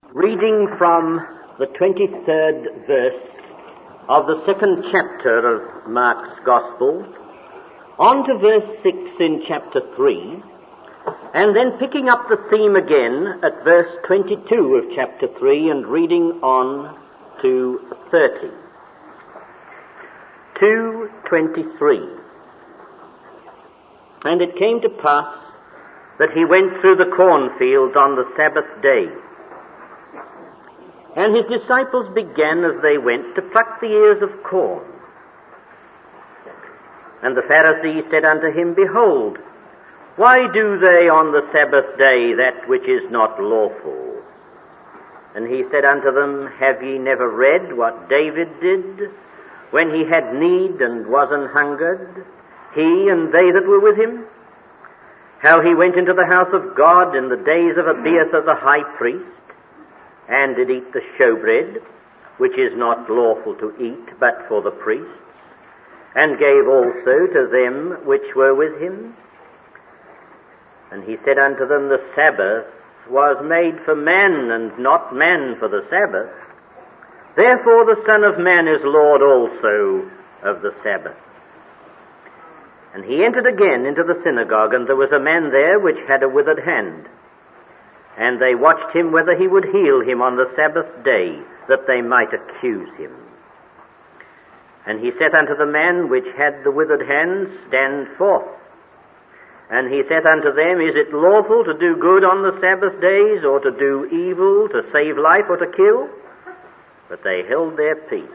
Reading from the 23rd verse of the second chapter of Mark's Gospel, on to verse 6 in chapter 3, and then picking up the theme again at verse 22 of chapter 3 and reading on to 30. 2:23. And it came to pass that he went through the cornfields on the Sabbath day. And his disciples began as they went to pluck the ears of corn. And the Pharisees said unto him, Behold, why do they on the Sabbath day that which is not lawful? And he said unto them, Have ye never read what David did when he had need and was an hungered, he and they that were with him? How he went into the house of God in the days of Abiathar the high priest, and did eat the showbread, which is not lawful to eat, but for the priests, and gave also to them which were with him. And he said unto them, The Sabbath was made for man, and not man for the Sabbath. Therefore the Son of Man is Lord also of the Sabbath. And he entered again into the synagogue, and there was a man there which had a withered hand. And they watched him whether he would heal him on the Sabbath day, that they might accuse him. And he said unto the man which had the withered hand, Stand forth. And he said unto them, Is it lawful to do good on the Sabbath days, or to do evil, to save life, or to kill? But they held their peace.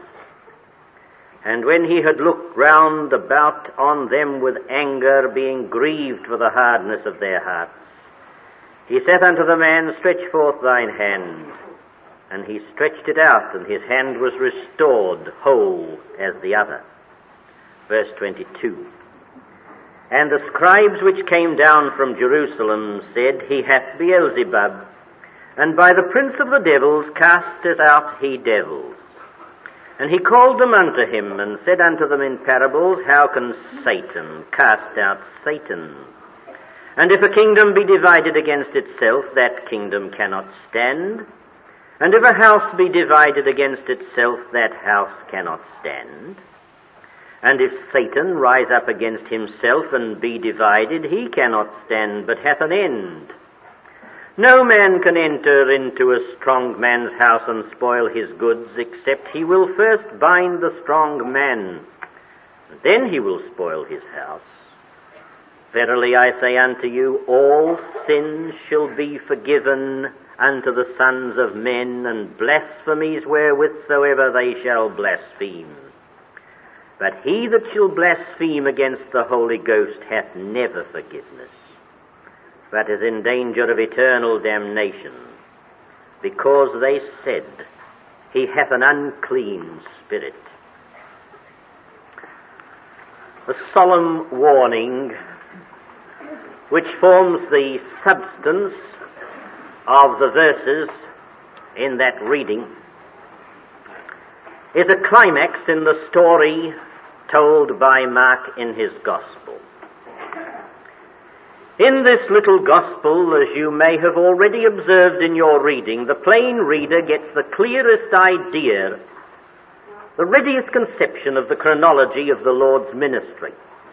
And when he had looked round about on them with anger, being grieved for the hardness of their hearts, he said unto the man, Stretch forth thine hand. And he stretched it out, and his hand was restored, whole as the other. Verse 22. And the scribes which came down from Jerusalem said, He hath Beelzebub, and by the prince of the devils casteth out he devils. And he called them unto him, and said unto them in parables, How can Satan cast out Satan? And if a kingdom be divided against itself, that kingdom cannot stand. And if a house be divided against itself, that house cannot stand. And if Satan rise up against himself and be divided, he cannot stand, but hath an end. No man can enter into a strong man's house and spoil his goods, except he will first bind the strong man. Then he will spoil his house. Verily I say unto you, all sins shall be forgiven unto the sons of men, and blasphemies wherewithsoever they shall blaspheme. But he that shall blaspheme against the Holy Ghost hath never forgiveness, but is in danger of eternal damnation, because they said, He hath an unclean spirit. A solemn warning which forms the substance of the verses in that reading is a climax in the story told by Mark in his Gospel. In this little Gospel, as you may have already observed in your reading, the plain reader gets the clearest idea, the readiest conception of the chronology of the Lord's ministry.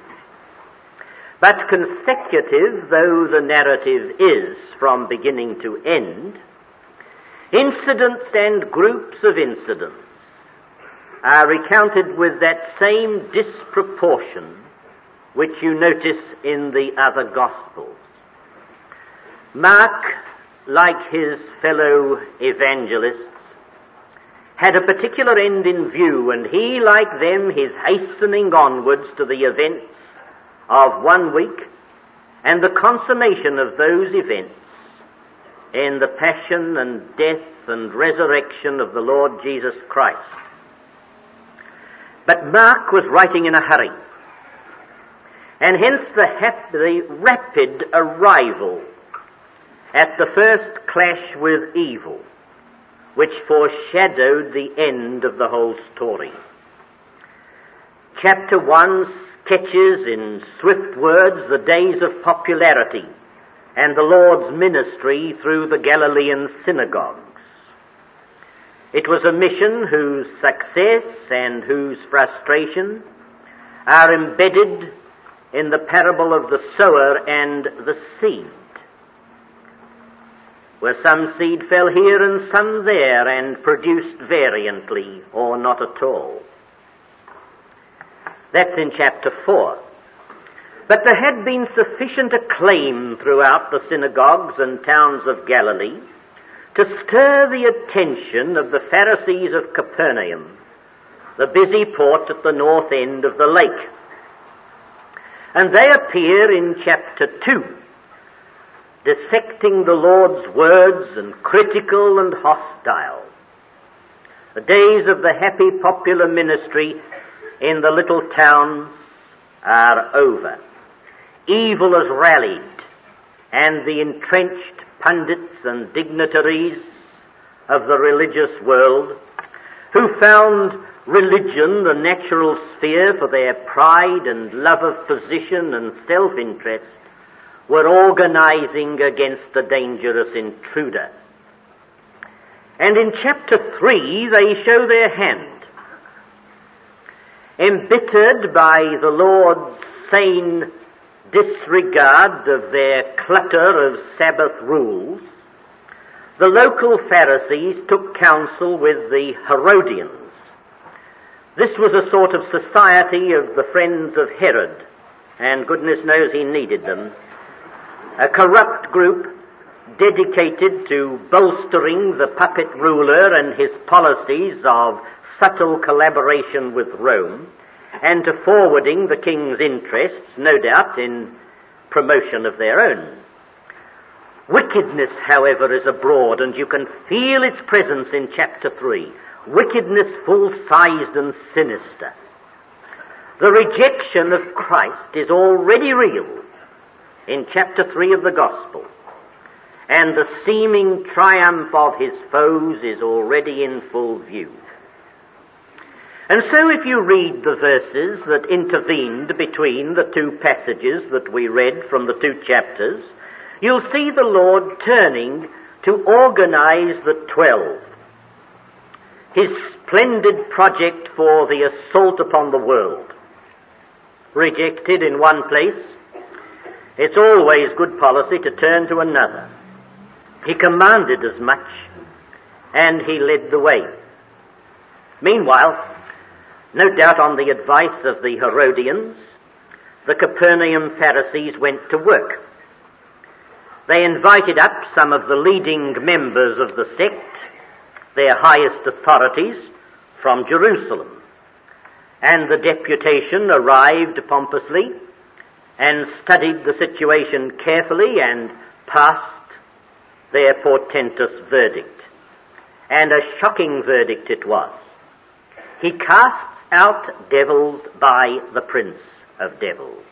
But consecutive though the narrative is from beginning to end, incidents and groups of incidents are recounted with that same disproportion which you notice in the other Gospels. Mark, like his fellow evangelists, had a particular end in view, and he, like them, is hastening onwards to the events of 1 week and the consummation of those events in the passion and death and resurrection of the Lord Jesus Christ. But Mark was writing in a hurry, and hence the rapid arrival at the first clash with evil, which foreshadowed the end of the whole story. Chapter 1 sketches in swift words the days of popularity and the Lord's ministry through the Galilean synagogues. It was a mission whose success and whose frustration are embedded in the parable of the sower and the seed, where some seed fell here and some there and produced variantly or not at all. That's in chapter 4. But there had been sufficient acclaim throughout the synagogues and towns of Galilee to stir the attention of the Pharisees of Capernaum, the busy port at the north end of the lake. And they appear in chapter 2, dissecting the Lord's words and critical and hostile. The days of the happy popular ministry in the little towns are over. Evil has rallied, and the entrenched pundits and dignitaries of the religious world, who found religion the natural sphere for their pride and love of position and self-interest, were organizing against the dangerous intruder. And in chapter 3 they show their hand. Embittered by the Lord's sane disregard of their clutter of Sabbath rules, the local Pharisees took counsel with the Herodians. This was a sort of society of the friends of Herod, and goodness knows he needed them. A corrupt group dedicated to bolstering the puppet ruler and his policies of subtle collaboration with Rome, and to forwarding the king's interests, no doubt, in promotion of their own. Wickedness, however, is abroad, and you can feel its presence in chapter 3. Wickedness full-sized and sinister. The rejection of Christ is already real in chapter 3 of the Gospel, and the seeming triumph of his foes is already in full view. And so if you read the verses that intervened between the two passages that we read from the two chapters, you'll see the Lord turning to organize the 12. His splendid project for the assault upon the world. Rejected in one place, it's always good policy to turn to another. He commanded as much, and he led the way. Meanwhile, no doubt on the advice of the Herodians, the Capernaum Pharisees went to work. They invited up some of the leading members of the sect, their highest authorities, from Jerusalem. And the deputation arrived pompously and studied the situation carefully and passed their portentous verdict. And a shocking verdict it was. He casts out devils by the prince of devils.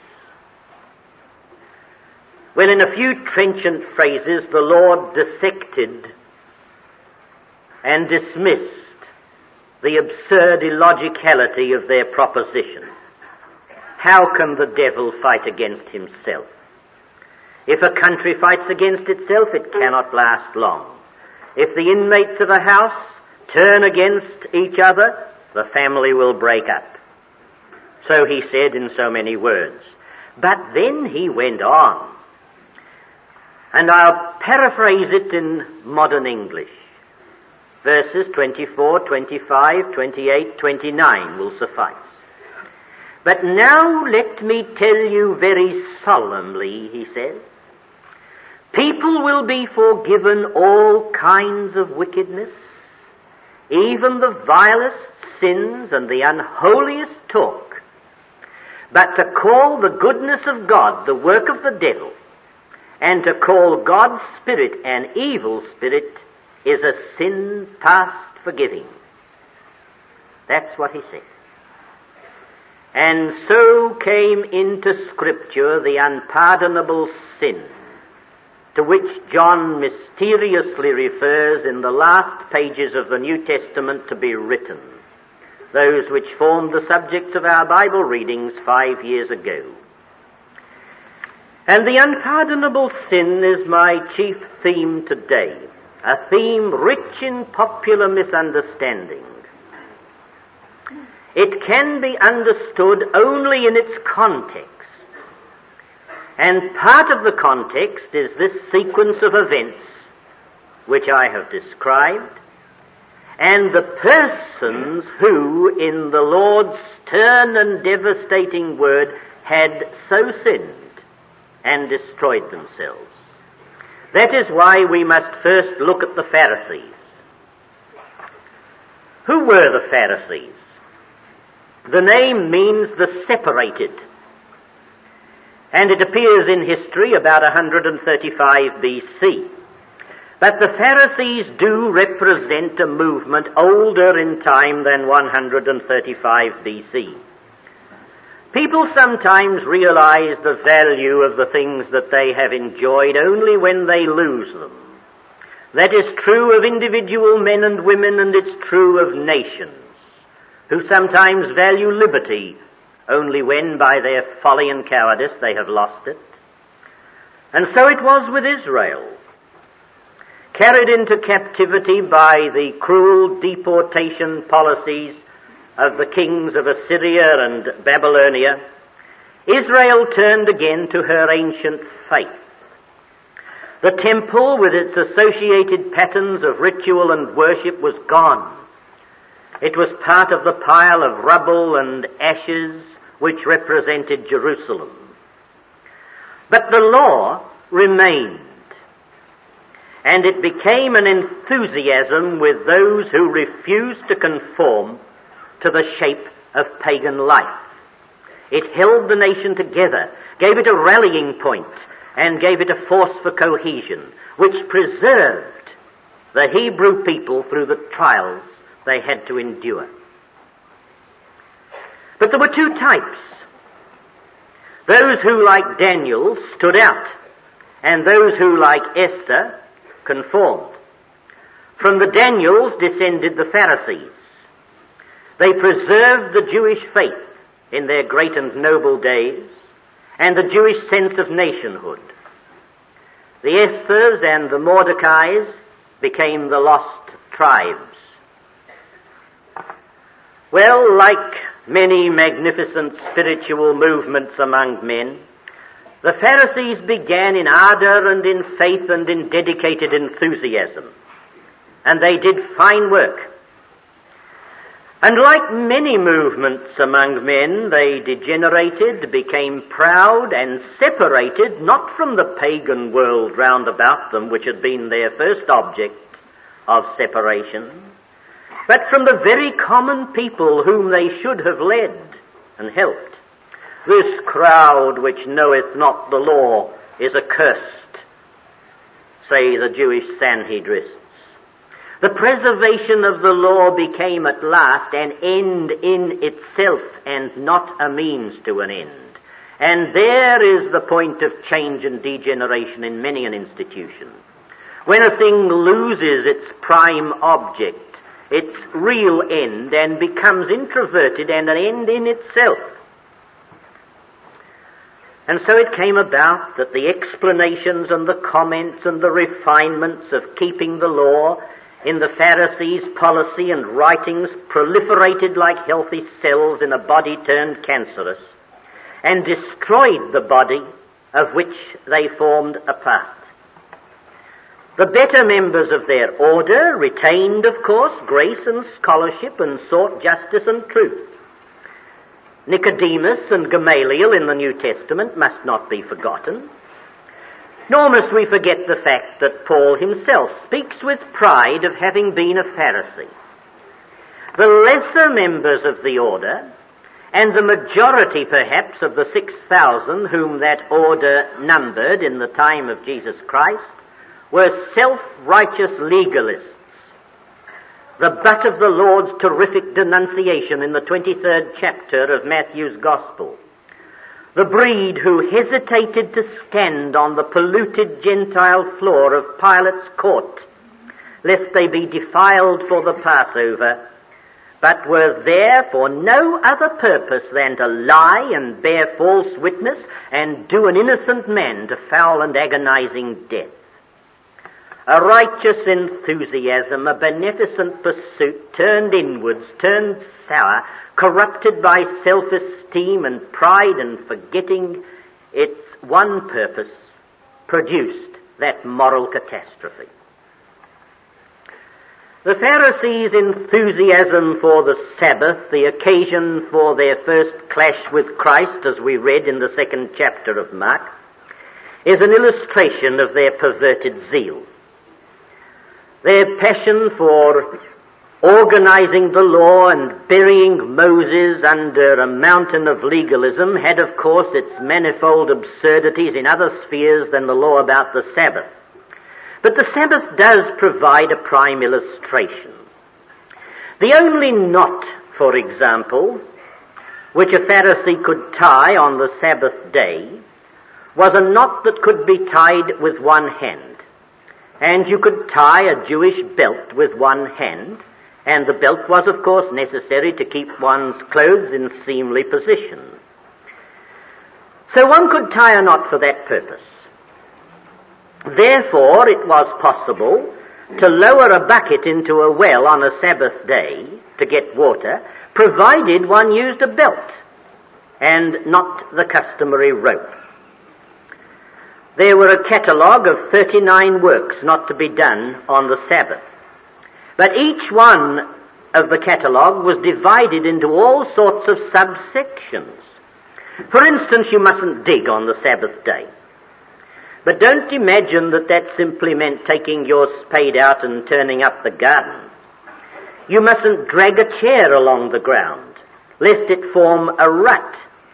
Well, in a few trenchant phrases, the Lord dissected and dismissed the absurd illogicality of their proposition. How can the devil fight against himself? If a country fights against itself, it cannot last long. If the inmates of a house turn against each other, the family will break up. So he said in so many words. But then he went on. And I'll paraphrase it in modern English. Verses 24, 25, 28, 29 will suffice. But now let me tell you very solemnly, he says, people will be forgiven all kinds of wickedness, even the vilest sins and the unholiest talk. But to call the goodness of God the work of the devil, and to call God's Spirit an evil spirit, is a sin past forgiving. That's what he said. And so came into Scripture the unpardonable sin, to which John mysteriously refers in the last pages of the New Testament to be written, those which formed the subjects of our Bible readings 5 years ago. And the unpardonable sin is my chief theme today. a theme rich in popular misunderstanding. It can be understood only in its context. And part of the context is this sequence of events which I have described, and the persons who, in the Lord's stern and devastating word, had so sinned and destroyed themselves. That is why we must first look at the Pharisees. Who were the Pharisees? The name means the separated, and it appears in history about 135 BC. But the Pharisees do represent a movement older in time than 135 BC. People sometimes realize the value of the things that they have enjoyed only when they lose them. That is true of individual men and women, and it's true of nations, who sometimes value liberty only when, by their folly and cowardice, they have lost it. And so it was with Israel. Carried into captivity by the cruel deportation policies of the kings of Assyria and Babylonia, Israel turned again to her ancient faith. The temple, with its associated patterns of ritual and worship, was gone. It was part of the pile of rubble and ashes which represented Jerusalem. But the law remained, and it became an enthusiasm with those who refused to conform to the shape of pagan life. It held the nation together, gave it a rallying point, and gave it a force for cohesion, which preserved the Hebrew people through the trials they had to endure. But there were two types. Those who, like Daniel, stood out, and those who, like Esther, conformed. From the Daniels descended the Pharisees. They preserved the Jewish faith in their great and noble days, and the Jewish sense of nationhood. The Esthers and the Mordecais became the lost tribes. Well, like many magnificent spiritual movements among men, the Pharisees began in ardor and in faith and in dedicated enthusiasm, and they did fine work. And like many movements among men, they degenerated, became proud, and separated not from the pagan world round about them, which had been their first object of separation, but from the very common people whom they should have led and helped. This crowd which knoweth not the law is accursed, say the Jewish Sanhedrists. The preservation of the law became at last an end in itself and not a means to an end. And there is the point of change and degeneration in many an institution. When a thing loses its prime object, its real end, and becomes introverted and an end in itself. And so it came about that the explanations and the comments and the refinements of keeping the law in the Pharisees' policy and writings proliferated like healthy cells in a body turned cancerous, and destroyed the body of which they formed a part. The better members of their order retained, of course, grace and scholarship and sought justice and truth. Nicodemus and Gamaliel in the New Testament must not be forgotten. Nor must we forget the fact that Paul himself speaks with pride of having been a Pharisee. The lesser members of the order, and the majority perhaps of the 6,000 whom that order numbered in the time of Jesus Christ, were self-righteous legalists, the butt of the Lord's terrific denunciation in the 23rd chapter of Matthew's Gospel. The breed who hesitated to stand on the polluted Gentile floor of Pilate's court, lest they be defiled for the Passover, but were there for no other purpose than to lie and bear false witness and do an innocent man to foul and agonizing death. a righteous enthusiasm, a beneficent pursuit, turned inwards, turned sour, corrupted by self-esteem and pride and forgetting its one purpose, produced that moral catastrophe. The Pharisees' enthusiasm for the Sabbath, the occasion for their first clash with Christ, as we read in the 2nd chapter of Mark, is an illustration of their perverted zeal. Their passion for organizing the law and burying Moses under a mountain of legalism had, of course, its manifold absurdities in other spheres than the law about the Sabbath. But the Sabbath does provide a prime illustration. The only knot, for example, which a Pharisee could tie on the Sabbath day was a knot that could be tied with one hand. And you could tie a Jewish belt with one hand, and the belt was, of course, necessary to keep one's clothes in seemly position. So one could tie a knot for that purpose. Therefore, it was possible to lower a bucket into a well on a Sabbath day to get water, provided one used a belt and not the customary rope. There were a catalogue of 39 works not to be done on the Sabbath. But each one of the catalogue was divided into all sorts of subsections. For instance, you mustn't dig on the Sabbath day. But don't imagine that that simply meant taking your spade out and turning up the garden. You mustn't drag a chair along the ground, lest it form a rut,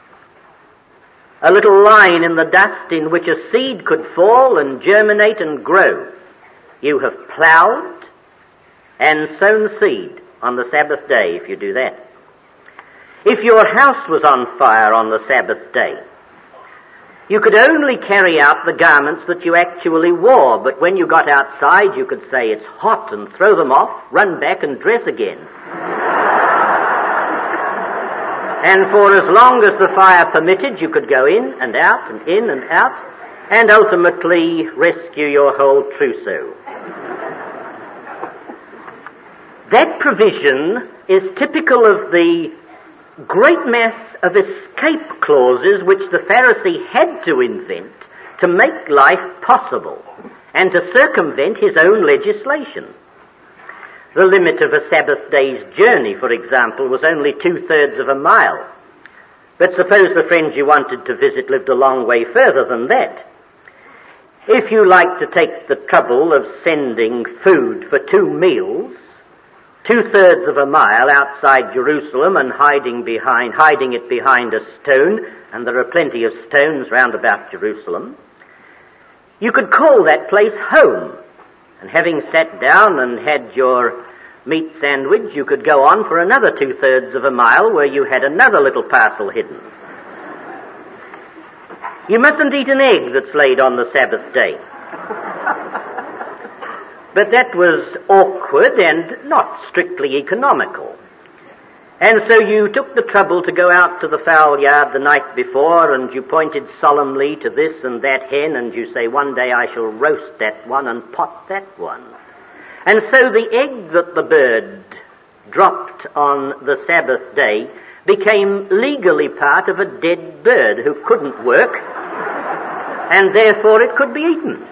a little line in the dust in which a seed could fall and germinate and grow. You have ploughed and sown seed on the Sabbath day if you do that. If your house was on fire on the Sabbath day, you could only carry out the garments that you actually wore, but when you got outside you could say it's hot and throw them off, run back and dress again. And for as long as the fire permitted, you could go in and out and in and out, and ultimately rescue your whole trousseau. That provision is typical of the great mass of escape clauses which the Pharisee had to invent to make life possible and to circumvent his own legislation. The limit of a Sabbath day's journey, for example, was only 2/3 of a mile. But suppose the friends you wanted to visit lived a long way further than that. If you liked to take the trouble of sending food for 2 meals, 2/3 of a mile outside Jerusalem and hiding it behind a stone, and there are plenty of stones round about Jerusalem, you could call that place home. And having sat down and had your meat sandwich, you could go on for another 2/3 of a mile where you had another little parcel hidden. You mustn't eat an egg that's laid on the Sabbath day. But that was awkward and not strictly economical. And so you took the trouble to go out to the fowl yard the night before, and you pointed solemnly to this and that hen, and you say, one day I shall roast that one and pot that one. And so the egg that the bird dropped on the Sabbath day became legally part of a dead bird who couldn't work, and therefore it could be eaten.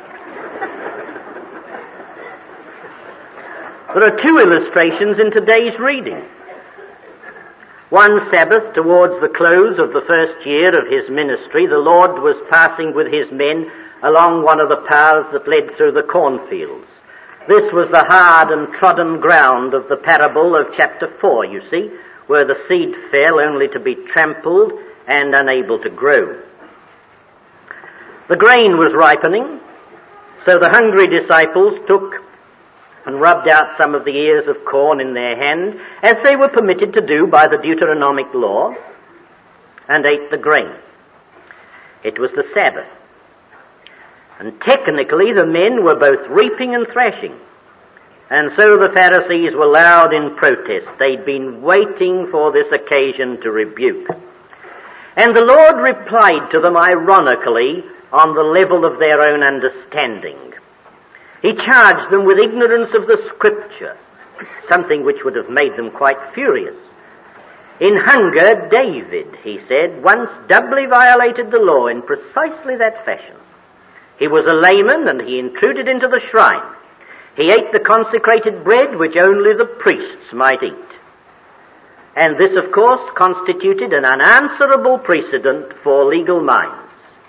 There are 2 illustrations in today's reading. One Sabbath, towards the close of the first year of his ministry, the Lord was passing with his men along one of the paths that led through the cornfields. This was the hard and trodden ground of the parable of chapter 4, you see, where the seed fell only to be trampled and unable to grow. The grain was ripening, so the hungry disciples took and rubbed out some of the ears of corn in their hand, as they were permitted to do by the Deuteronomic law, and ate the grain. It was the Sabbath. And technically the men were both reaping and thrashing. And so the Pharisees were loud in protest. They'd been waiting for this occasion to rebuke. And the Lord replied to them ironically on the level of their own understanding. He charged them with ignorance of the Scripture, something which would have made them quite furious. In hunger, David, he said, once doubly violated the law in precisely that fashion. He was a layman, and he intruded into the shrine. He ate the consecrated bread which only the priests might eat. And this, of course, constituted an unanswerable precedent for legal minds.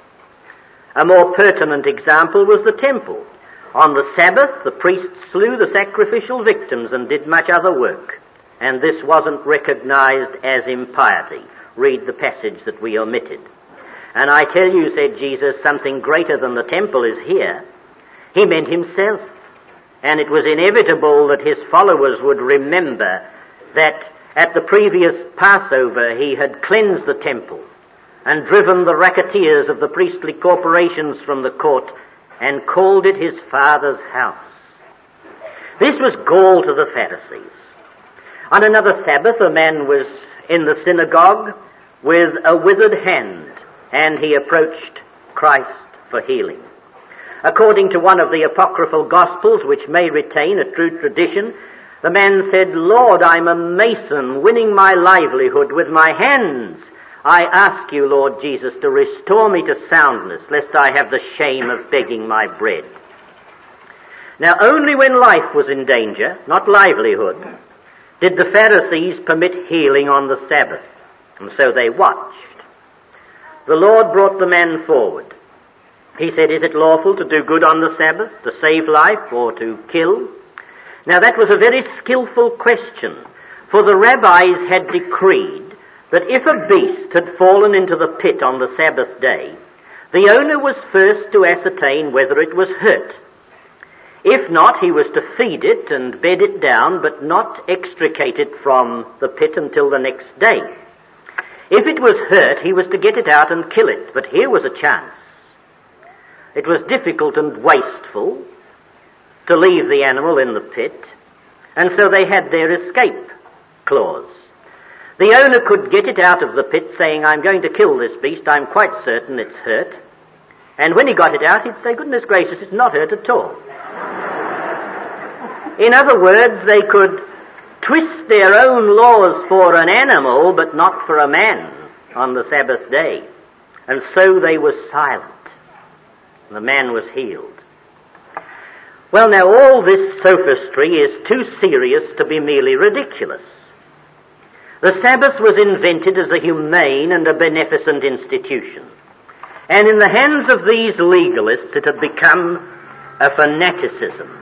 A more pertinent example was the temple. On the Sabbath, the priests slew the sacrificial victims and did much other work. And this wasn't recognized as impiety. Read the passage that we omitted. And I tell you, said Jesus, something greater than the temple is here. He meant himself. And it was inevitable that his followers would remember that at the previous Passover he had cleansed the temple and driven the racketeers of the priestly corporations from the court and called it his Father's house. This was gall to the Pharisees. On another Sabbath, a man was in the synagogue with a withered hand, and he approached Christ for healing. According to one of the apocryphal Gospels, which may retain a true tradition, the man said, Lord, I'm a mason, winning my livelihood with my hands. I ask you, Lord Jesus, to restore me to soundness, lest I have the shame of begging my bread. Now, only when life was in danger, not livelihood, did the Pharisees permit healing on the Sabbath, and so they watched. The Lord brought the man forward. He said, is it lawful to do good on the Sabbath, to save life, or to kill? Now that was a very skillful question, for the rabbis had decreed that if a beast had fallen into the pit on the Sabbath day, the owner was first to ascertain whether it was hurt. If not, he was to feed it and bed it down, but not extricate it from the pit until the next day. If it was hurt, he was to get it out and kill it, but here was a chance. It was difficult and wasteful to leave the animal in the pit, and so they had their escape clause. The owner could get it out of the pit saying, I'm going to kill this beast, I'm quite certain it's hurt. And when he got it out, he'd say, goodness gracious, it's not hurt at all. In other words, they could twist their own laws for an animal, but not for a man on the Sabbath day. And so they were silent. The man was healed. Well, now all this sophistry is too serious to be merely ridiculous. The Sabbath was invented as a humane and a beneficent institution. And in the hands of these legalists it had become a fanaticism.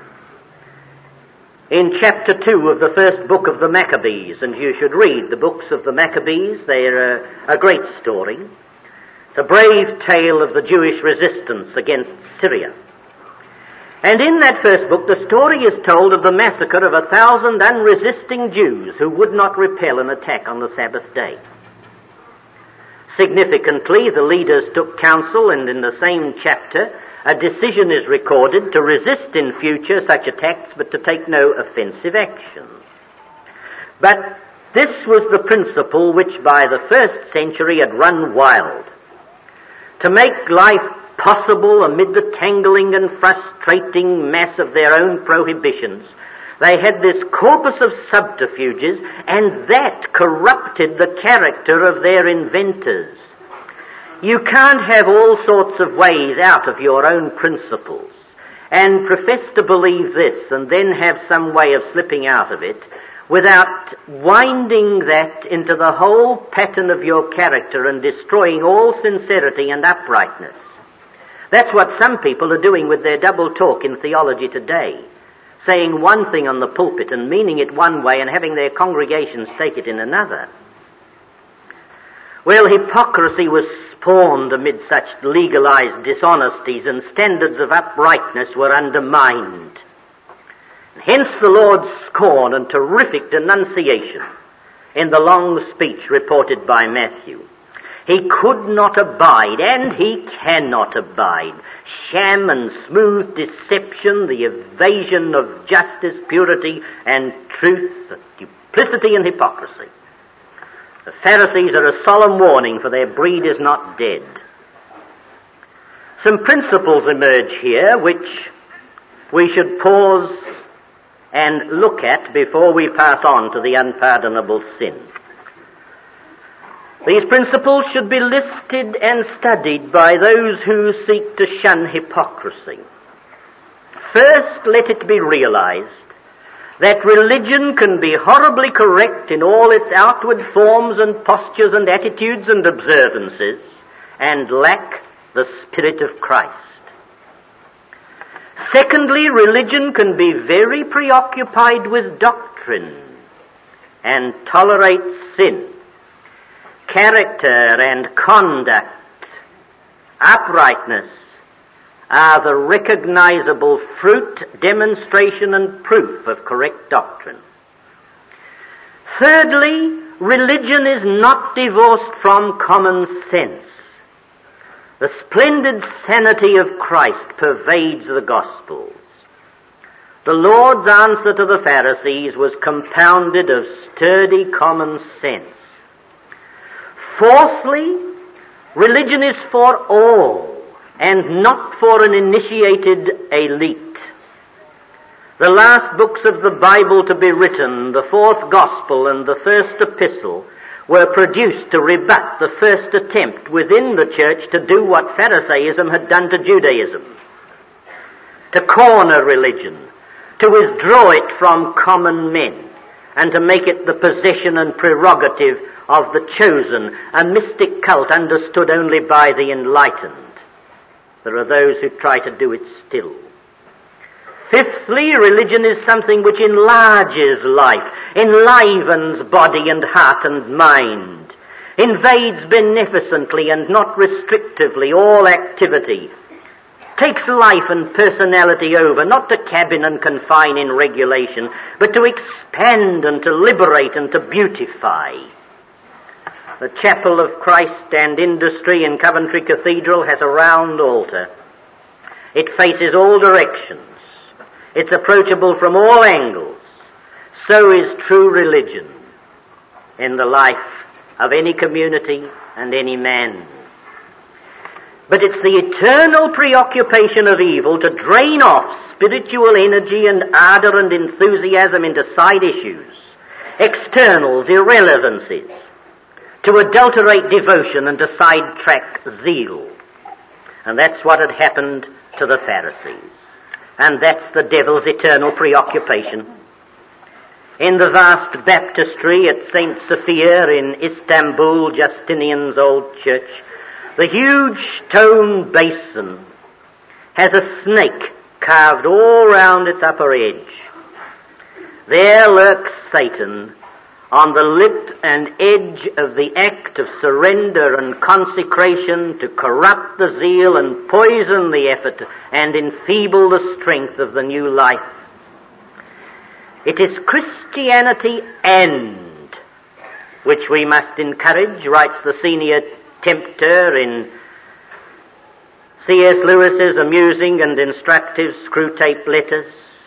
In chapter 2 of the first book of the Maccabees, and you should read the books of the Maccabees, they're a great story. It's a brave tale of the Jewish resistance against Syria. And in that first book, the story is told of the massacre of 1,000 unresisting Jews who would not repel an attack on the Sabbath day. Significantly, the leaders took counsel, and in the same chapter, a decision is recorded to resist in future such attacks, but to take no offensive action. But this was the principle which by the first century had run wild. To make life possible amid the tangling and frustrating mass of their own prohibitions, they had this corpus of subterfuges, and that corrupted the character of their inventors. You can't have all sorts of ways out of your own principles and profess to believe this and then have some way of slipping out of it without winding that into the whole pattern of your character and destroying all sincerity and uprightness. That's what some people are doing with their double talk in theology today, saying one thing on the pulpit and meaning it one way and having their congregations take it in another. Well, hypocrisy was spawned amid such legalized dishonesties, and standards of uprightness were undermined. Hence the Lord's scorn and terrific denunciation in the long speech reported by Matthew. He could not abide, and he cannot abide, sham and smooth deception, the evasion of justice, purity, and truth, duplicity and hypocrisy. The Pharisees are a solemn warning, for their breed is not dead. Some principles emerge here which we should pause and look at before we pass on to the unpardonable sin. These principles should be listed and studied by those who seek to shun hypocrisy. First, let it be realized that religion can be horribly correct in all its outward forms and postures and attitudes and observances and lack the Spirit of Christ. Secondly, religion can be very preoccupied with doctrine and tolerate sin. Character and conduct, uprightness, are the recognizable fruit, demonstration, and proof of correct doctrine. Thirdly, religion is not divorced from common sense. The splendid sanity of Christ pervades the Gospels. The Lord's answer to the Pharisees was compounded of sturdy common sense. Fourthly, religion is for all and not for an initiated elite. The last books of the Bible to be written, the fourth Gospel and the first epistle, were produced to rebut the first attempt within the church to do what Pharisaism had done to Judaism, to corner religion, to withdraw it from common men, and to make it the possession and prerogative of the chosen, a mystic cult understood only by the enlightened. There are those who try to do it still. Fifthly, religion is something which enlarges life, enlivens body and heart and mind, invades beneficently and not restrictively all activity, takes life and personality over, not to cabin and confine in regulation, but to expand and to liberate and to beautify. The Chapel of Christ and Industry in Coventry Cathedral has a round altar. It faces all directions. It's approachable from all angles. So is true religion in the life of any community and any man. But it's the eternal preoccupation of evil to drain off spiritual energy and ardor and enthusiasm into side issues, externals, irrelevancies, to adulterate devotion and to sidetrack zeal. And that's what had happened to the Pharisees. And that's the devil's eternal preoccupation. In the vast baptistry at St. Sophia in Istanbul, Justinian's old church, the huge stone basin has a snake carved all round its upper edge. There lurks Satan on the lip and edge of the act of surrender and consecration to corrupt the zeal and poison the effort and enfeeble the strength of the new life. It is Christianity and which we must encourage, writes the senior tempter in C.S. Lewis's amusing and instructive Screwtape Letters.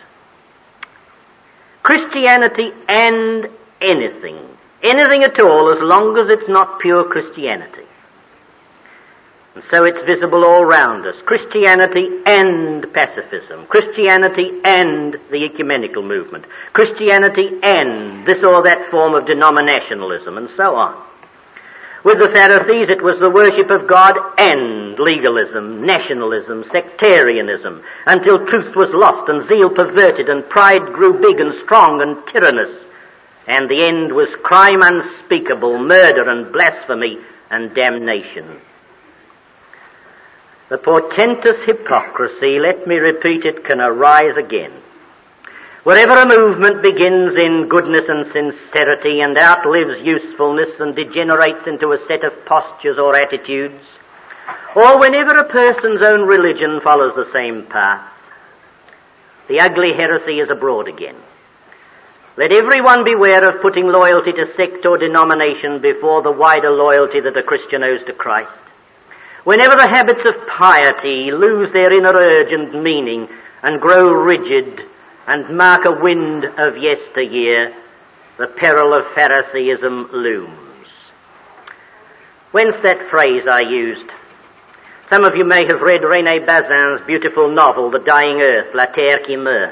Christianity and anything at all, as long as it's not pure Christianity. And so it's visible all round us. Christianity and pacifism. Christianity and the ecumenical movement. Christianity and this or that form of denominationalism, and so on. With the Pharisees, it was the worship of God and legalism, nationalism, sectarianism, until truth was lost and zeal perverted and pride grew big and strong and tyrannous. And the end was crime unspeakable, murder and blasphemy and damnation. The portentous hypocrisy, let me repeat it, can arise again. Wherever a movement begins in goodness and sincerity and outlives usefulness and degenerates into a set of postures or attitudes, or whenever a person's own religion follows the same path, the ugly heresy is abroad again. Let everyone beware of putting loyalty to sect or denomination before the wider loyalty that a Christian owes to Christ. Whenever the habits of piety lose their inner urge and meaning and grow rigid and mark a wind of yesteryear, the peril of Pharisaism looms. Whence that phrase I used? Some of you may have read René Bazin's beautiful novel, The Dying Earth, La Terre qui meurt.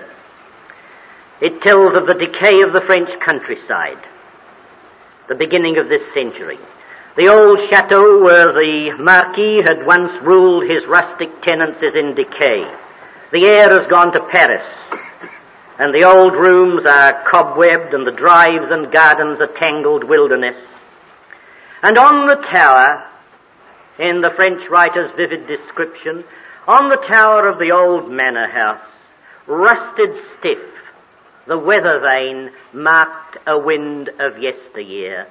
It tells of the decay of the French countryside, the beginning of this century. The old chateau where the Marquis had once ruled his rustic tenants is in decay. The heir has gone to Paris, and the old rooms are cobwebbed, and the drives and gardens a tangled wilderness. And on the tower, in the French writer's vivid description, on the tower of the old manor house, rusted stiff, the weather vane marked a wind of yesteryear.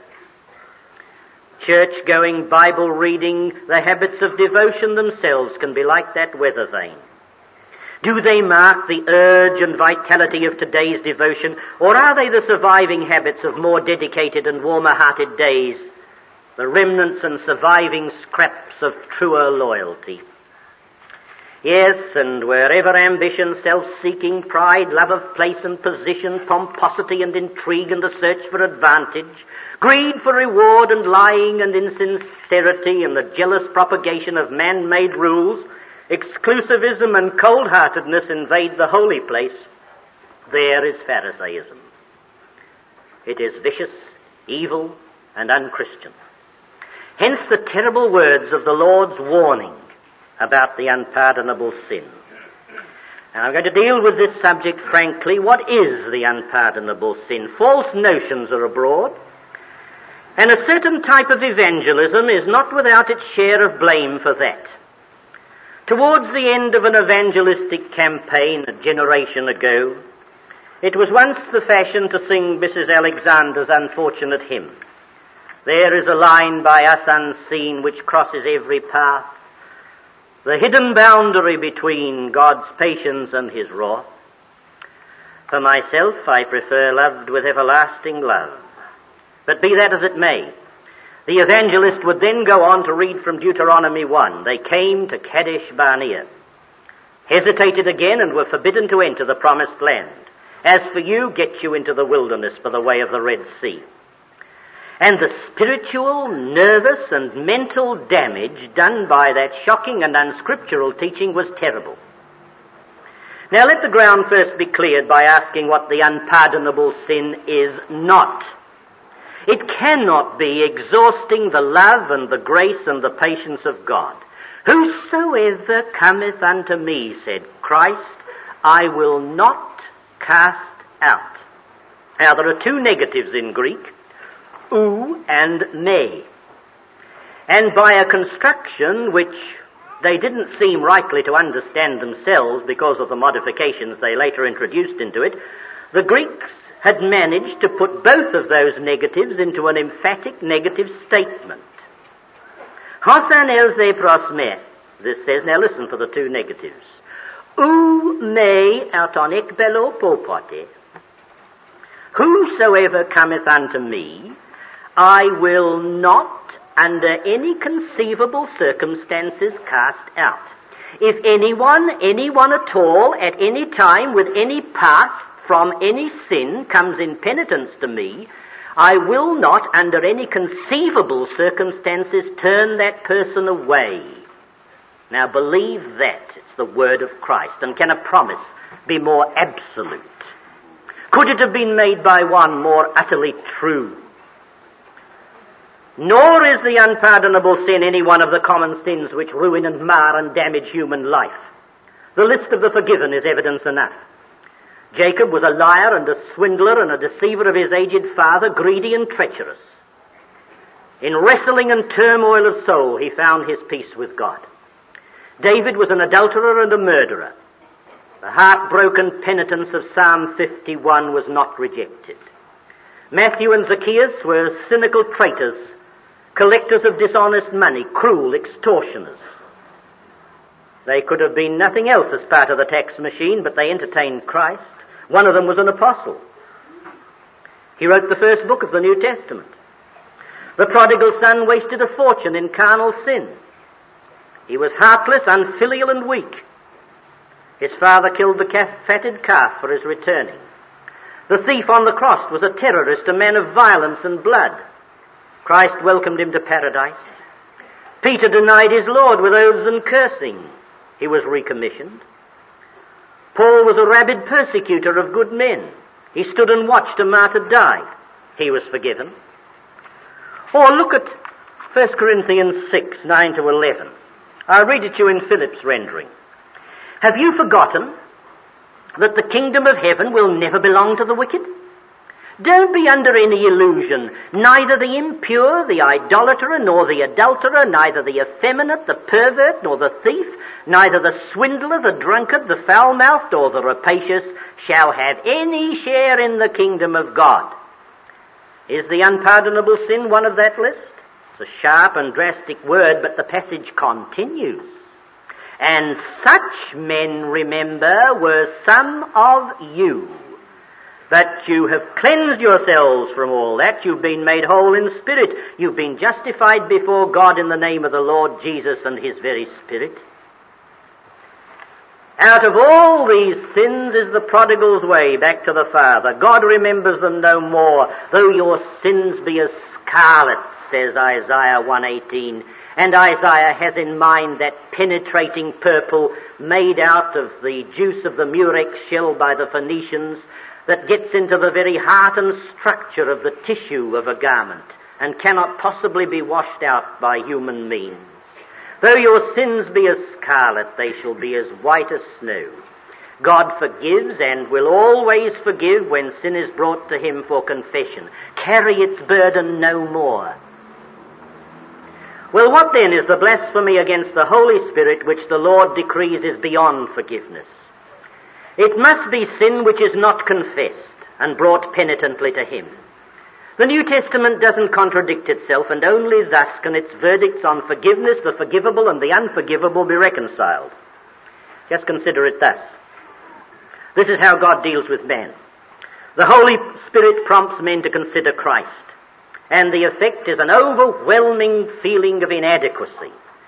Church-going, Bible-reading, the habits of devotion themselves can be like that weather vane. Do they mark the urge and vitality of today's devotion, or are they the surviving habits of more dedicated and warmer-hearted days, the remnants and surviving scraps of truer loyalty? Yes, and wherever ambition, self-seeking, pride, love of place and position, pomposity and intrigue and the search for advantage, greed for reward and lying and insincerity and the jealous propagation of man-made rules, exclusivism and cold-heartedness invade the holy place, there is Pharisaism. It is vicious, evil, and unchristian. Hence the terrible words of the Lord's warning about the unpardonable sin. Now, I'm going to deal with this subject frankly. What is the unpardonable sin? False notions are abroad, and a certain type of evangelism is not without its share of blame for that. Towards the end of an evangelistic campaign a generation ago, it was once the fashion to sing Mrs. Alexander's unfortunate hymn. There is a line by us unseen which crosses every path, the hidden boundary between God's patience and his wrath. For myself, I prefer loved with everlasting love. But be that as it may, the evangelist would then go on to read from Deuteronomy 1. They came to Kadesh Barnea, hesitated again, and were forbidden to enter the promised land. As for you, get you into the wilderness for the way of the Red Sea. And the spiritual, nervous, and mental damage done by that shocking and unscriptural teaching was terrible. Now let the ground first be cleared by asking what the unpardonable sin is not. It cannot be exhausting the love and the grace and the patience of God. Whosoever cometh unto me, said Christ, I will not cast out. Now there are two negatives in Greek, ou and me. And by a construction which they didn't seem rightly to understand themselves because of the modifications they later introduced into it, the Greeks had managed to put both of those negatives into an emphatic negative statement. Hosan elze pros me, this says, now listen for the two negatives. Ou me auton ekbelo popote. Whosoever cometh unto me, I will not, under any conceivable circumstances, cast out. If anyone at all, at any time, with any past, from any sin, comes in penitence to me, I will not, under any conceivable circumstances, turn that person away. Now believe that. It's the word of Christ. And can a promise be more absolute? Could it have been made by one more utterly true? Nor is the unpardonable sin any one of the common sins which ruin and mar and damage human life. The list of the forgiven is evidence enough. Jacob was a liar and a swindler and a deceiver of his aged father, greedy and treacherous. In wrestling and turmoil of soul, he found his peace with God. David was an adulterer and a murderer. The heartbroken penitence of Psalm 51 was not rejected. Matthew and Zacchaeus were cynical traitors, collectors of dishonest money, cruel extortioners. They could have been nothing else as part of the tax machine, but they entertained Christ. One of them was an apostle. He wrote the first book of the New Testament. The prodigal son wasted a fortune in carnal sin. He was heartless, unfilial, and weak. His father killed the fatted calf for his returning. The thief on the cross was a terrorist, a man of violence and blood. Christ welcomed him to paradise. Peter denied his Lord with oaths and cursing. He was recommissioned. Paul was a rabid persecutor of good men. He stood and watched a martyr die. He was forgiven. Or look at 1 Corinthians 6, 9 to 11. I'll read it to you in Philip's rendering. Have you forgotten that the kingdom of heaven will never belong to the wicked? Don't be under any illusion. Neither the impure, the idolater, nor the adulterer, neither the effeminate, the pervert, nor the thief, neither the swindler, the drunkard, the foul-mouthed, or the rapacious shall have any share in the kingdom of God. Is the unpardonable sin one of that list? It's a sharp and drastic word, but the passage continues. And such men, remember, were some of you. That you have cleansed yourselves from all that. You've been made whole in spirit. You've been justified before God in the name of the Lord Jesus and His very Spirit. Out of all these sins is the prodigal's way back to the Father. God remembers them no more. Though your sins be as scarlet, says Isaiah 1:18. And Isaiah has in mind that penetrating purple made out of the juice of the murex shell by the Phoenicians, that gets into the very heart and structure of the tissue of a garment and cannot possibly be washed out by human means. Though your sins be as scarlet, they shall be as white as snow. God forgives and will always forgive when sin is brought to Him for confession. Carry its burden no more. Well, what then is the blasphemy against the Holy Spirit which the Lord decrees is beyond forgiveness? It must be sin which is not confessed and brought penitently to Him. The New Testament doesn't contradict itself, and only thus can its verdicts on forgiveness, the forgivable and the unforgivable, be reconciled. Just consider it thus. This is how God deals with man. The Holy Spirit prompts men to consider Christ, and the effect is an overwhelming feeling of inadequacy.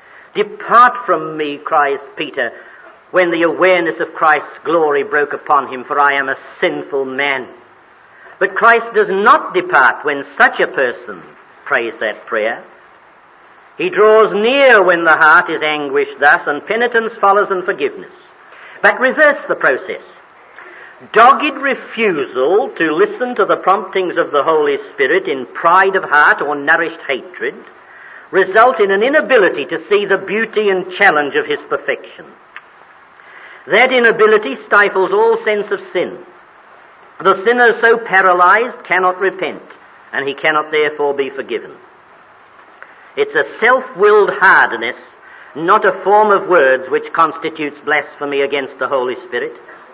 Depart from me, cries Peter, when the awareness of Christ's glory broke upon him, for I am a sinful man. But Christ does not depart when such a person prays that prayer. He draws near when the heart is anguished thus, and penitence follows and forgiveness. But reverse the process. Dogged refusal to listen to the promptings of the Holy Spirit in pride of heart or nourished hatred result in an inability to see the beauty and challenge of His perfection. That inability stifles all sense of sin. The sinner so paralyzed cannot repent, and he cannot therefore be forgiven. It's a self-willed hardness, not a form of words, which constitutes blasphemy against the Holy Spirit.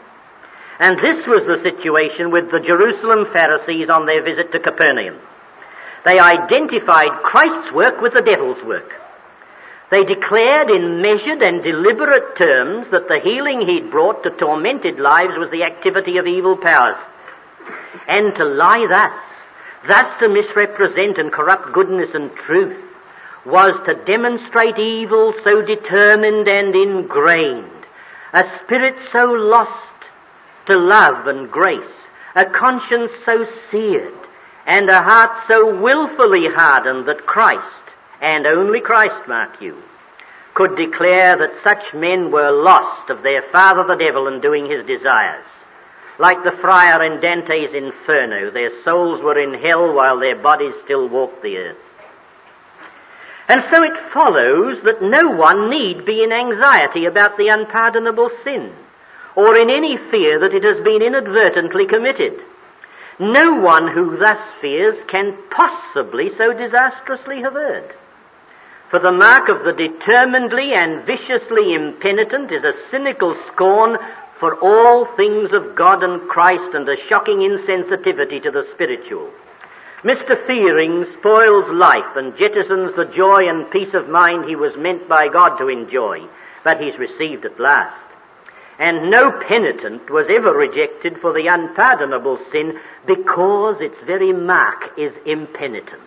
And this was the situation with the Jerusalem Pharisees on their visit to Capernaum. They identified Christ's work with the devil's work. They declared in measured and deliberate terms that the healing He'd brought to tormented lives was the activity of evil powers. And to lie thus to misrepresent and corrupt goodness and truth, was to demonstrate evil so determined and ingrained, a spirit so lost to love and grace, a conscience so seared, and a heart so willfully hardened that Christ, and only Christ, mark you, could declare that such men were lost of their father the devil and doing his desires. Like the friar in Dante's Inferno, their souls were in hell while their bodies still walked the earth. And so it follows that no one need be in anxiety about the unpardonable sin, or in any fear that it has been inadvertently committed. No one who thus fears can possibly so disastrously have erred. For the mark of the determinedly and viciously impenitent is a cynical scorn for all things of God and Christ, and a shocking insensitivity to the spiritual. Mr. Fearing spoils life and jettisons the joy and peace of mind he was meant by God to enjoy, but he's received at last. And no penitent was ever rejected for the unpardonable sin, because its very mark is impenitence.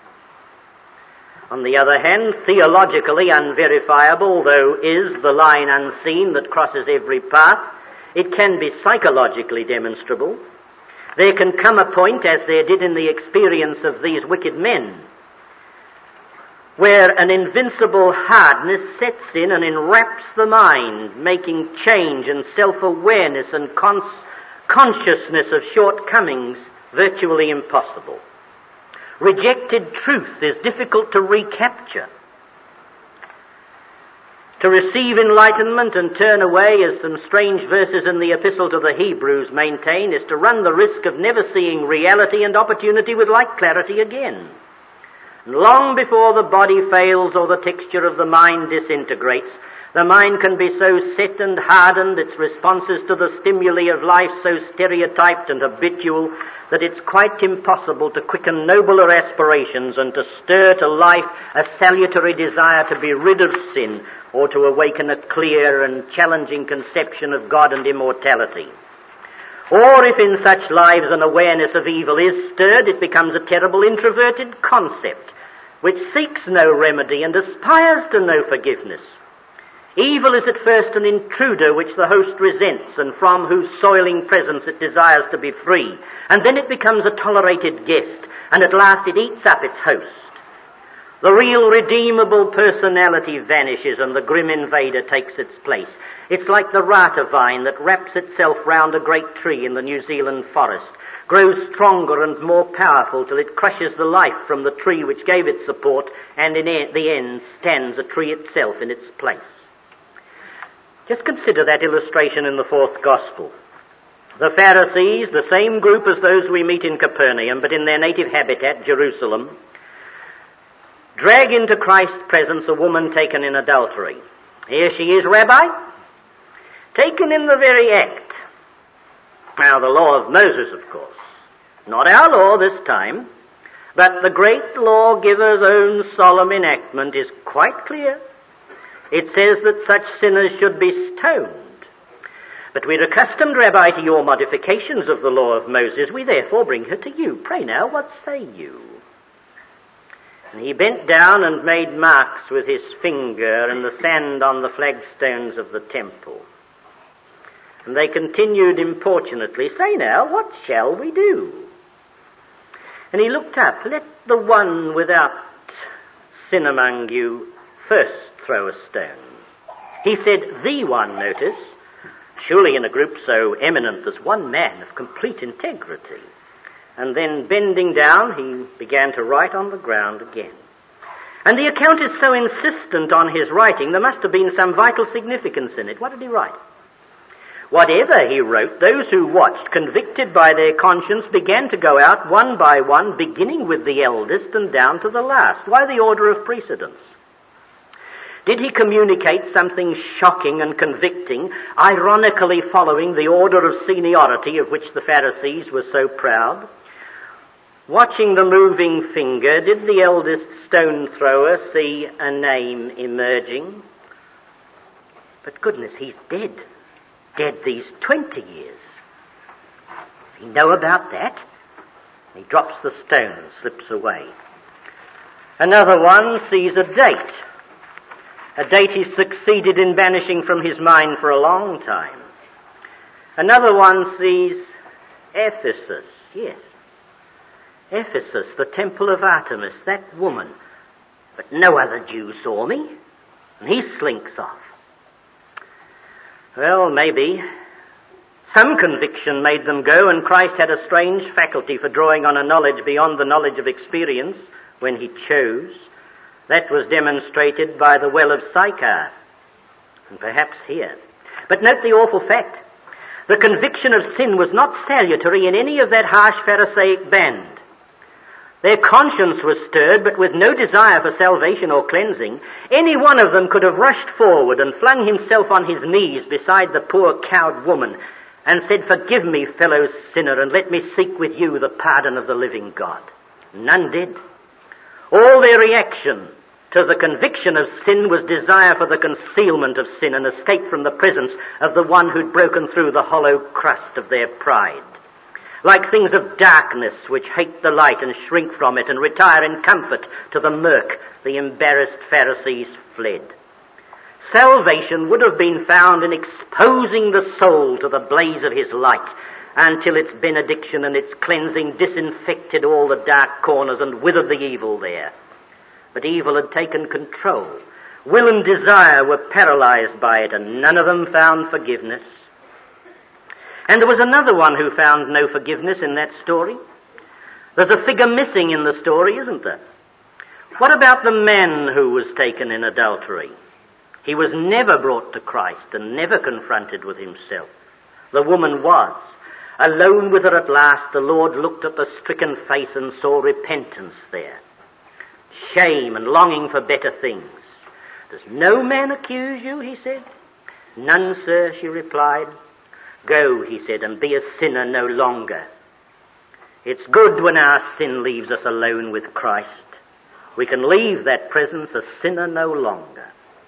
On the other hand, theologically unverifiable though is the line unseen that crosses every path, it can be psychologically demonstrable. There can come a point, as there did in the experience of these wicked men, where an invincible hardness sets in and enwraps the mind, making change and self-awareness and consciousness of shortcomings virtually impossible. Rejected truth is difficult to recapture. To receive enlightenment and turn away, as some strange verses in the Epistle to the Hebrews maintain, is to run the risk of never seeing reality and opportunity with like clarity again. And long before the body fails or the texture of the mind disintegrates, the mind can be so set and hardened, its responses to the stimuli of life so stereotyped and habitual, that it's quite impossible to quicken nobler aspirations and to stir to life a salutary desire to be rid of sin or to awaken a clear and challenging conception of God and immortality. Or if in such lives an awareness of evil is stirred, it becomes a terrible introverted concept which seeks no remedy and aspires to no forgiveness. Evil is at first an intruder which the host resents and from whose soiling presence it desires to be free, and then it becomes a tolerated guest, and at last it eats up its host. The real redeemable personality vanishes and the grim invader takes its place. It's like the rata vine that wraps itself round a great tree in the New Zealand forest, grows stronger and more powerful till it crushes the life from the tree which gave it support, and in the end stands a tree itself in its place. Just consider that illustration in the fourth gospel. The Pharisees, the same group as those we meet in Capernaum, but in their native habitat, Jerusalem, drag into Christ's presence a woman taken in adultery. Here she is, Rabbi, taken in the very act. Now, the law of Moses, of course, not our law this time, but the great lawgiver's own solemn enactment is quite clear. It says that such sinners should be stoned. But we're accustomed, Rabbi, to your modifications of the law of Moses. We therefore bring her to you. Pray now, what say you? And he bent down and made marks with his finger in the sand on the flagstones of the temple. And they continued importunately, say now, what shall we do? And he looked up, let the one without sin among you first throw a stone. He said, the one, notice, surely in a group so eminent as one man of complete integrity. And then bending down, he began to write on the ground again. And the account is so insistent on his writing, there must have been some vital significance in it. What did he write? Whatever he wrote, those who watched, convicted by their conscience, began to go out one by one, beginning with the eldest and down to the last. Why the order of precedence? Did he communicate something shocking and convicting, ironically following the order of seniority of which the Pharisees were so proud? Watching the moving finger, did the eldest stone thrower see a name emerging? But goodness, he's dead. Dead these 20 years. Does he know about that? He drops the stone and slips away. Another one sees a date he succeeded in banishing from his mind for a long time. Another one sees Ephesus, yes. Ephesus, the temple of Artemis, that woman. But no other Jew saw me, and he slinks off. Well, maybe some conviction made them go, and Christ had a strange faculty for drawing on a knowledge beyond the knowledge of experience when he chose. That was demonstrated by the well of Sychar, and perhaps here. But note the awful fact. The conviction of sin was not salutary in any of that harsh Pharisaic band. Their conscience was stirred, but with no desire for salvation or cleansing. Any one of them could have rushed forward and flung himself on his knees beside the poor cowed woman and said, forgive me, fellow sinner, and let me seek with you the pardon of the living God. None did. All their reaction to the conviction of sin was desire for the concealment of sin and escape from the presence of the one who'd broken through the hollow crust of their pride. Like things of darkness which hate the light and shrink from it and retire in comfort to the murk, the embarrassed Pharisees fled. Salvation would have been found in exposing the soul to the blaze of his light until its benediction and its cleansing disinfected all the dark corners and withered the evil there. but evil had taken control. Will and desire were paralyzed by it, and none of them found forgiveness. And there was another one who found no forgiveness in that story. There's a figure missing in the story, isn't there? What about the man who was taken in adultery? He was never brought to Christ and never confronted with himself. The woman was. Alone with her at last, the Lord looked at the stricken face and saw repentance there. Shame and longing for better things. Does no man accuse you, he said. None, sir, she replied. Go, he said, and be a sinner no longer. It's good when our sin leaves us alone with Christ. We can leave that presence a sinner no longer.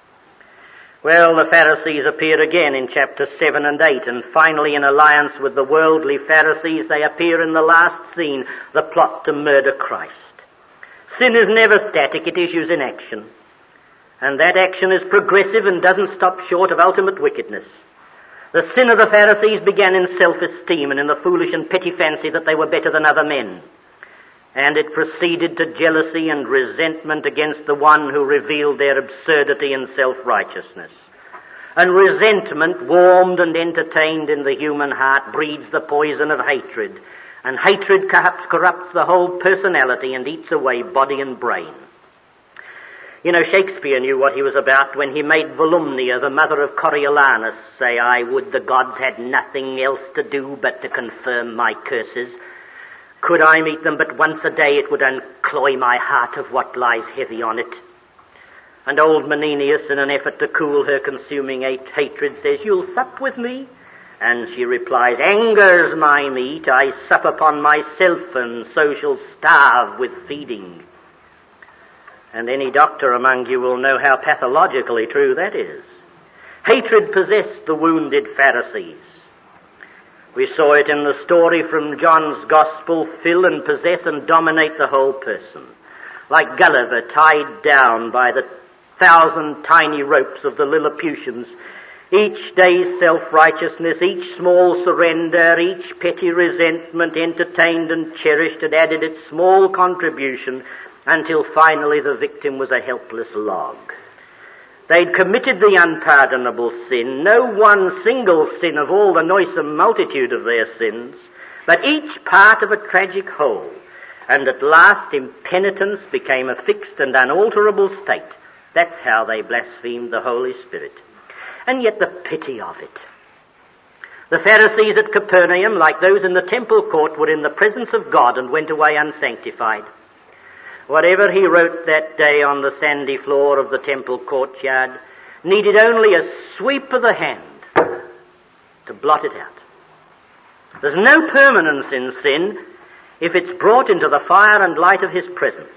Well, the Pharisees appear again in chapter 7 and 8, and finally in alliance with the worldly Pharisees they appear in the last scene, the plot to murder Christ. Sin is never static, it issues in action. And that action is progressive and doesn't stop short of ultimate wickedness. The sin of the Pharisees began in self-esteem and in the foolish and petty fancy that they were better than other men. And it proceeded to jealousy and resentment against the one who revealed their absurdity and self-righteousness. And resentment, warmed and entertained in the human heart, breeds the poison of hatred. And hatred corrupts the whole personality and eats away body and brain. You know, Shakespeare knew what he was about when he made Volumnia, the mother of Coriolanus, say, I would the gods had nothing else to do but to confirm my curses. Could I meet them but once a day, it would uncloy my heart of what lies heavy on it. And old Menenius, in an effort to cool her consuming hatred, says, You'll sup with me? And she replies, Anger's my meat, I sup upon myself, and so shall starve with feeding. And any doctor among you will know how pathologically true that is. Hatred possessed the wounded Pharisees. We saw it in the story from John's Gospel, fill and possess and dominate the whole person. Like Gulliver tied down by the 1,000 tiny ropes of the Lilliputians, each day's self-righteousness, each small surrender, each petty resentment entertained and cherished had added its small contribution until finally the victim was a helpless log. They'd committed the unpardonable sin, no one single sin of all the noisome multitude of their sins, but each part of a tragic whole, and at last impenitence became a fixed and unalterable state. That's how they blasphemed the Holy Spirit. And yet the pity of it. The Pharisees at Capernaum, like those in the temple court, were in the presence of God and went away unsanctified. Whatever he wrote that day on the sandy floor of the temple courtyard needed only a sweep of the hand to blot it out. There's no permanence in sin if it's brought into the fire and light of his presence.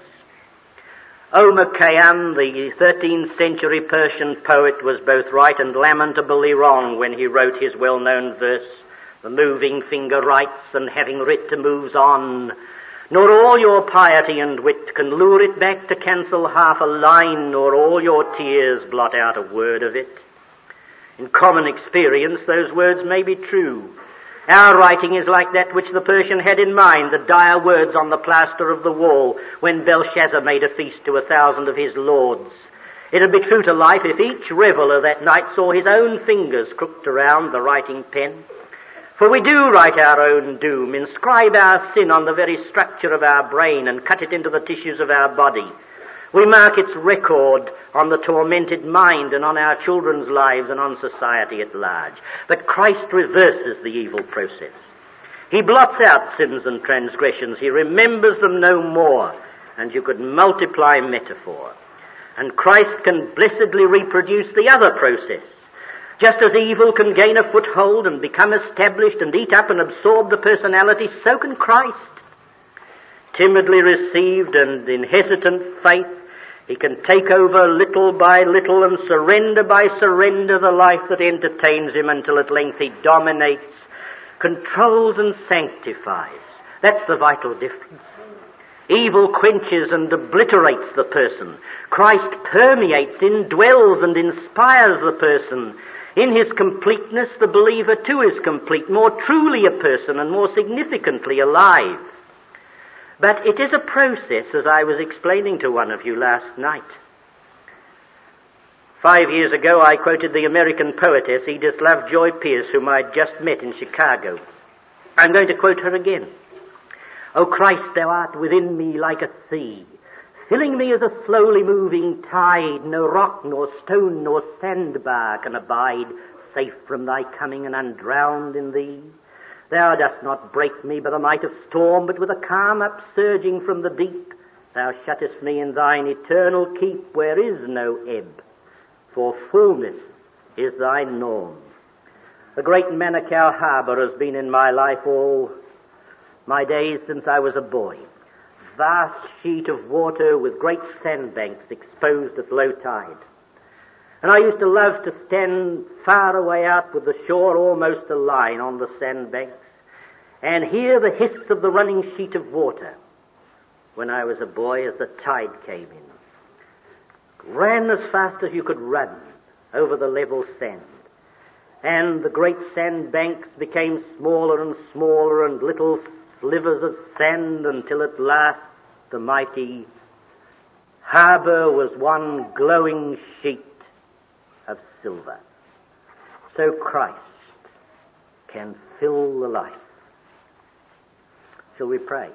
Omar Khayyam, the 13th century Persian poet, was both right and lamentably wrong when he wrote his well-known verse, The moving finger writes, and having writ moves on, nor all your piety and wit can lure it back to cancel half a line, nor all your tears blot out a word of it. In common experience, those words may be true. Our writing is like that which the Persian had in mind, the dire words on the plaster of the wall when Belshazzar made a feast to 1,000 of his lords. It would be true to life if each reveller that night saw his own fingers crooked around the writing pen. For we do write our own doom, inscribe our sin on the very structure of our brain and cut it into the tissues of our body. We mark its record on the tormented mind and on our children's lives and on society at large. But Christ reverses the evil process. He blots out sins and transgressions. He remembers them no more. And you could multiply metaphor. And Christ can blessedly reproduce the other process. Just as evil can gain a foothold and become established and eat up and absorb the personality, so can Christ. Timidly received and in hesitant faith, he can take over little by little and surrender by surrender the life that entertains him until at length he dominates, controls and sanctifies. That's the vital difference. Evil quenches and obliterates the person. Christ permeates, indwells and inspires the person. In his completeness, the believer too is complete, more truly a person and more significantly alive. But it is a process, as I was explaining to one of you last night. 5 years ago, I quoted the American poetess Edith Lovejoy Pierce, whom I'd just met in Chicago. I'm going to quote her again. O Christ, thou art within me like a sea, filling me as a slowly moving tide. No rock, nor stone, nor sandbar can abide, safe from thy coming and undrowned in thee. Thou dost not break me by the might of storm, but with a calm upsurging from the deep. Thou shuttest me in thine eternal keep, where is no ebb, for fullness is thy norm. The great Manukau Harbour has been in my life all my days since I was a boy. Vast sheet of water with great sandbanks exposed at low tide. And I used to love to stand far away out with the shore almost a line on the sandbanks and hear the hiss of the running sheet of water when I was a boy as the tide came in. Ran as fast as you could run over the level sand. And the great sandbanks became smaller and smaller and little slivers of sand until at last the mighty harbour was one glowing sheet of silver. So Christ can fill the life. Shall we pray?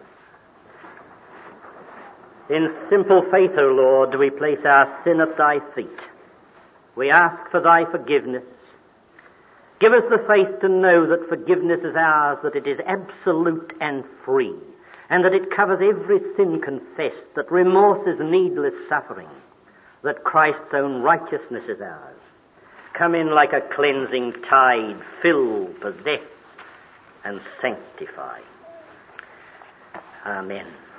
In simple faith, O Lord, we place our sin at thy feet. We ask for thy forgiveness. Give us the faith to know that forgiveness is ours, that it is absolute and free, and that it covers every sin confessed, that remorse is needless suffering, that Christ's own righteousness is ours. Come in like a cleansing tide, fill, possess, and sanctify. Amen.